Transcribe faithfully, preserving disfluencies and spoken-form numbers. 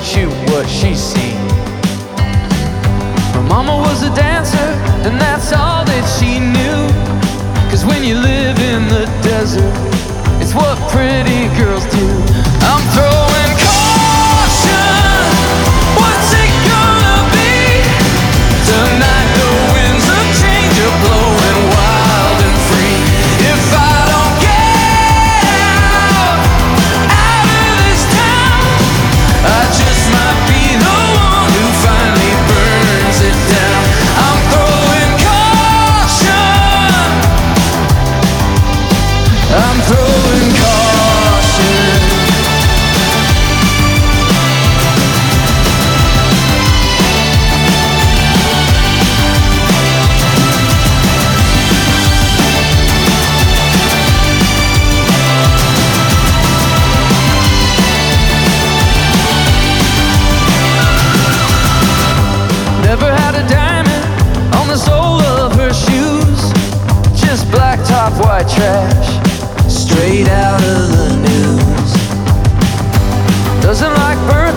shoot what she's seen. Her mama was a dancer, and that's all that she knew. Cause when you live in the desert, it's what pretty girls do. I'm throwing caution, what's it gonna be? Tonight the winds of change are blowing wild and free. If I don't get out, out of this town, I just might be the one who finally burns it down. I'm throwing caution, I'm throwing caution. Never had a diamond on the sole of her shoes, just black top, white trash, straight out of the news. Doesn't like birds